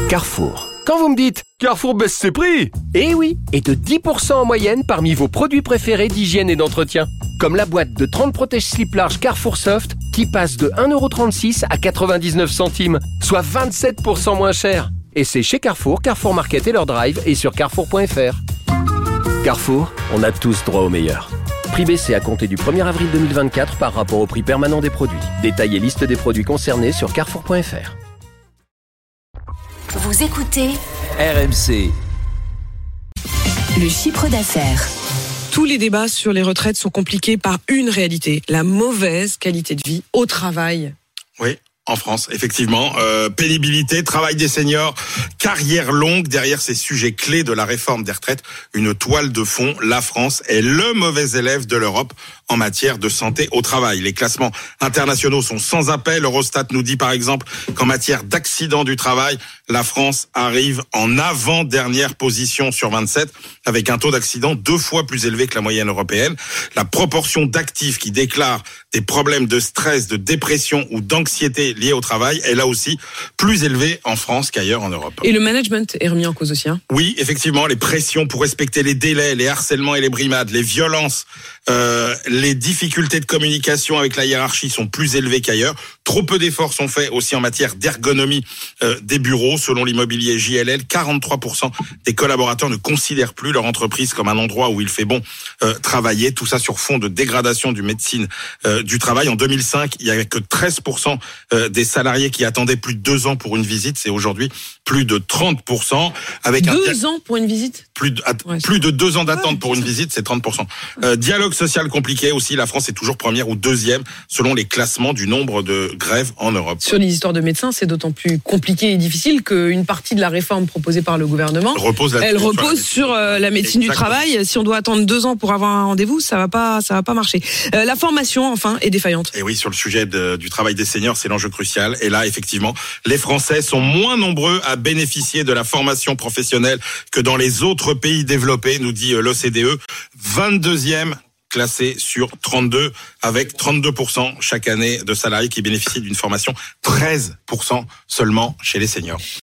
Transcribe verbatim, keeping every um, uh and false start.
Carrefour. Quand vous me dites « Carrefour baisse ses prix !» Eh oui, et de dix pour cent en moyenne parmi vos produits préférés d'hygiène et d'entretien. Comme la boîte de trente protège-slip large Carrefour Soft qui passe de un euro trente-six à quatre-vingt-dix-neuf centimes, soit vingt-sept pour cent moins cher. Et c'est chez Carrefour, Carrefour Market et leur drive et sur carrefour point f r. Carrefour, on a tous droit au meilleur. Prix baissé à compter du premier avril deux mille vingt-quatre par rapport au prix permanent des produits. Détail et liste des produits concernés sur carrefour point f r. Vous écoutez R M C. Le chiffre d'affaires. Tous les débats sur les retraites sont compliqués par une réalité, la mauvaise qualité de vie au travail. Oui. En France, effectivement, euh, pénibilité, travail des seniors, carrière longue, derrière ces sujets clés de la réforme des retraites, une toile de fond, la France est le mauvais élève de l'Europe en matière de santé au travail. Les classements internationaux sont sans appel. Eurostat nous dit par exemple qu'en matière d'accidents du travail, la France arrive en avant-dernière position sur vingt-sept, avec un taux d'accident deux fois plus élevé que la moyenne européenne. La proportion d'actifs qui déclarent des problèmes de stress, de dépression ou d'anxiété liés au travail est là aussi plus élevée en France qu'ailleurs en Europe. Et le management est remis en cause aussi, hein ? Oui, effectivement, les pressions pour respecter les délais, les harcèlements et les brimades, les violences, euh, les difficultés de communication avec la hiérarchie sont plus élevées qu'ailleurs. Trop peu d'efforts sont faits aussi en matière d'ergonomie euh, des bureaux. Selon l'immobilier J L L, quarante-trois pour cent des collaborateurs ne considèrent plus leur entreprise comme un endroit où il fait bon euh, travailler. Tout ça sur fond de dégradation du médecine euh, du travail. En deux mille cinq, il y avait que treize pour cent euh, des salariés qui attendaient plus de deux ans pour une visite. C'est aujourd'hui plus de trente pour cent. Avec deux un... ans pour une visite ? Plus de, ouais, plus de deux ans d'attente ouais, pour une visite, c'est trente pour cent. Euh, dialogue social compliqué aussi. La France est toujours première ou deuxième selon les classements du nombre de grèves en Europe. Sur les histoires de médecins, c'est d'autant plus compliqué et difficile qu'une partie de la réforme proposée par le gouvernement, repose elle repose sur la médecine, la médecine du travail. Si on doit attendre deux ans pour avoir un rendez-vous, ça va pas, ça va pas marcher. Euh, la formation, enfin, est défaillante. Et oui, sur le sujet de, du travail des seniors, c'est l'enjeu crucial. Et là, effectivement, les Français sont moins nombreux à bénéficier de la formation professionnelle que dans les autres pays développés, nous dit l'O C D E. vingt-deuxième classé sur trente-deux, avec trente-deux pour cent chaque année de salariés qui bénéficient d'une formation, treize pour cent seulement chez les seniors.